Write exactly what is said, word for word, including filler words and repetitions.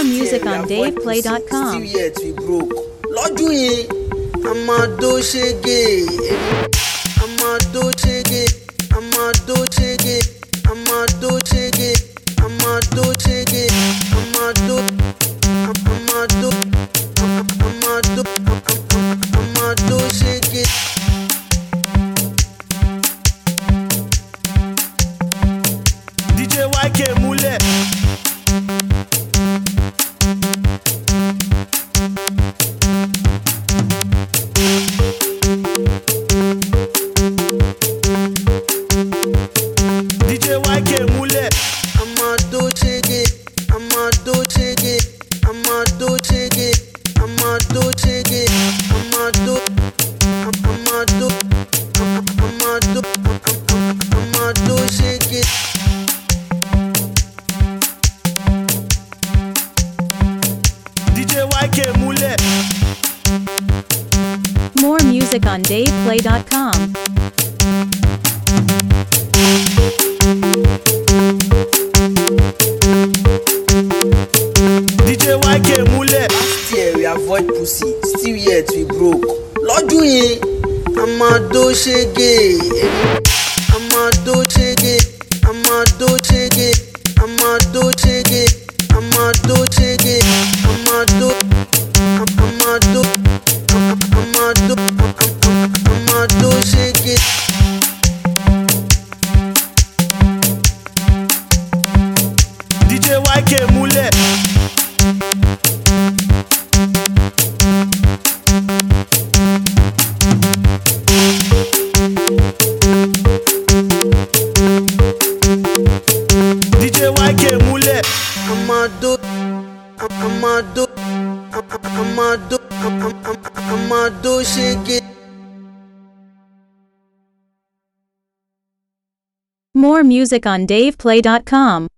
music on dave play dot com. Still yet we broke. Lọ́dún yẹn, a máa dó ṣege. A máa dó ṣege. A máa dó ṣege. A máa dó ṣege. A máa dó ṣege. A máa dó. A máa dó. A máa dó. A máa dó ṣege. D J Y K múlẹ̀. D J Y K múlẹ̀. Amado chege, amado chege, amado chege, amado chege, amado, amado, amado, amado chege. D J Y K múlẹ̀. More music on dave play dot com. D J Y K múlẹ̀. Last year we avoid pussy, still yet we broke. Lọ́dún yẹn, amado chege, amado chege, amado chege, amado chege, amado chege, amado, amado, amado, amado chege. D J Y K múlẹ̀. D J Y K múlẹ̀. Amado, amado, amado, amado chege. More music on dave play dot com.